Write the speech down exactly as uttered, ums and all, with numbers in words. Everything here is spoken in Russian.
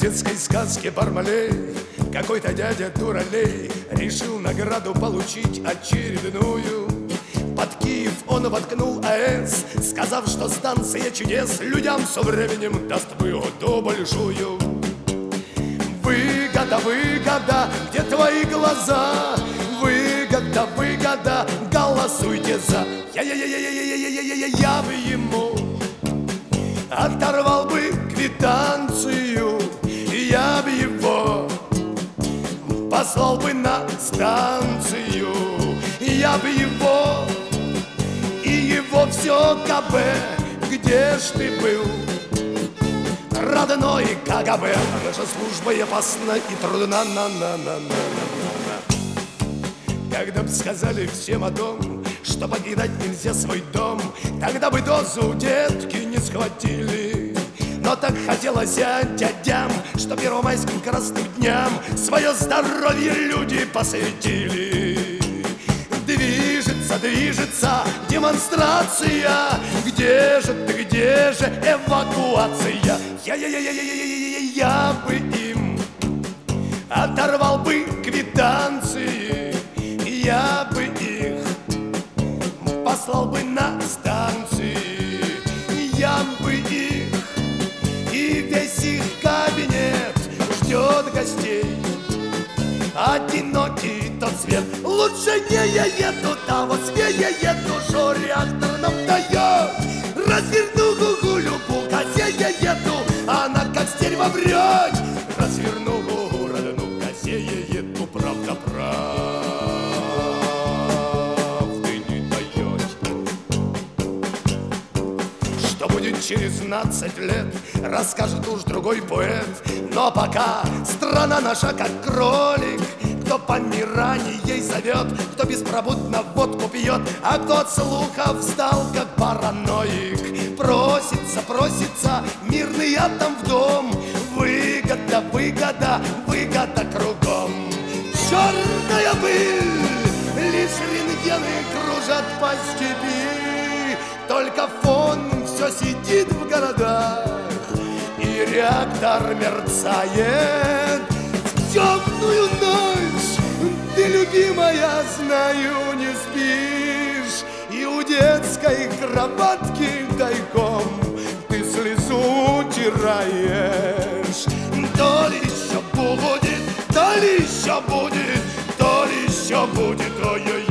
детской сказке Бармалей какой-то дядя дуралей решил награду получить очередную. Под Киев он воткнул АЭС, сказав, что станция чудес людям со временем даст выгоду большую. Выгода, выгода, где твои глаза? Выгода, выгода, голосуйте за. Я-я-я-я-я-я-я-я-я, я бы ему оторвал бы квитанцию, я бы его послал бы на станцию, я бы его и его все КБ. Где ж ты был, родной КГБ? Наша служба и опасна и трудна, на на на на на. Когда б сказали всем о том, что покидать нельзя свой дом, тогда бы дозу детки не схватили. Но так хотелось дядям, что первомайским красным дням свое здоровье люди посвятили. Движется, движется демонстрация. Где же ты, где же эвакуация? Я-я-я-я-я-я-я-я, я бы им оторвал бы квитанции, я бы их послал бы на станции, я бы их и весь их кабинет ждет гостей. Одинокий тот свет, лучше не я еду, а вот не я еду, что реактор нам дает. Разверну гугулю, косе я еду, она как стерва врет. Разверну гугу, родну косе я еду, правда правды не дает. Что будет через двенадцать лет, расскажет уж другой поэт. Но пока страна наша как кролик, кто помирание ей зовет, кто беспробудно водку пьет, а кто от слухов стал как параноик. Просится, просится мирный атом в дом. Выгода, выгода, выгода кругом. Черная пыль, лишь рентгены кружат по степи. Только фон все сидит в городах, и реактор мерцает. В темную ночь ты, любимая, знаю, не спишь, и у детской кроватки тайком ты слезу утираешь. То ли еще будет, то ли еще будет, то ли еще будет, ой-ой.